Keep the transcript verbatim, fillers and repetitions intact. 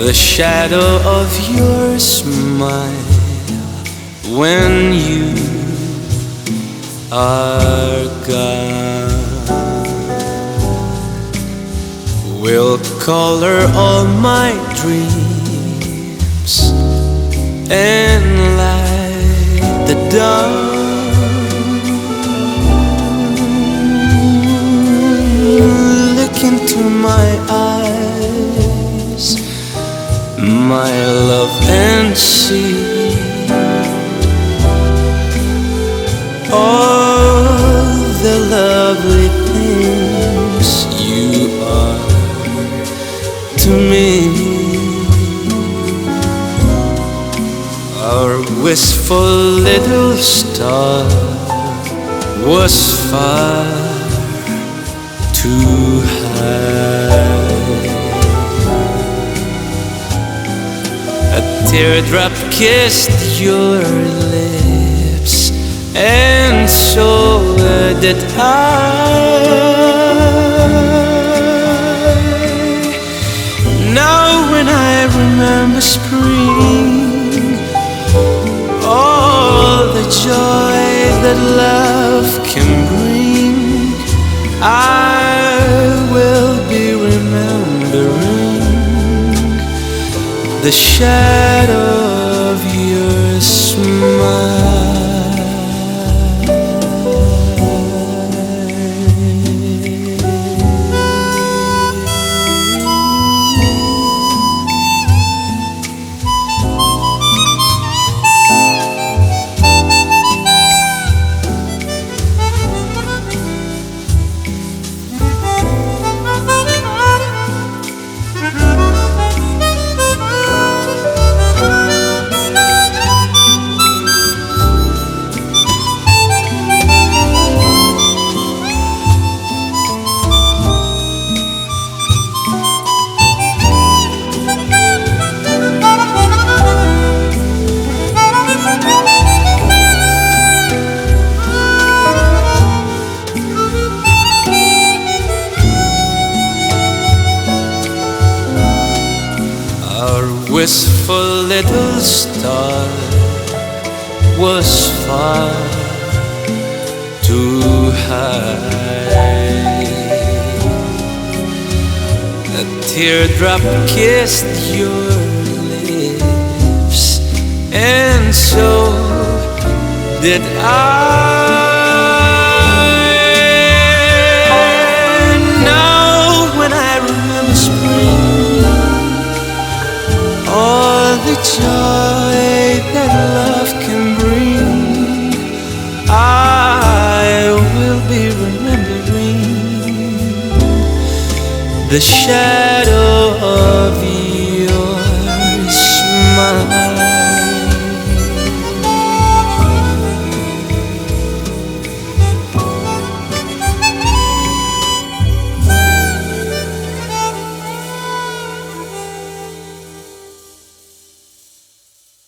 the shadow of your smile when you are gone will color all my dreams and light the dawn. Look into my eyes, my love, and see all the lovely things you are to me. Our wistful little star was far too high. A teardrop kissed your lips, and so did I. Now when I remember spring, all the joy that love can bring, I will be remembering the shadow of your smile. Wistful little star was far too high. A teardrop kissed your lips, and so did I. Now when I remember spring, all the joy that love can bring, I will be remembering the shadow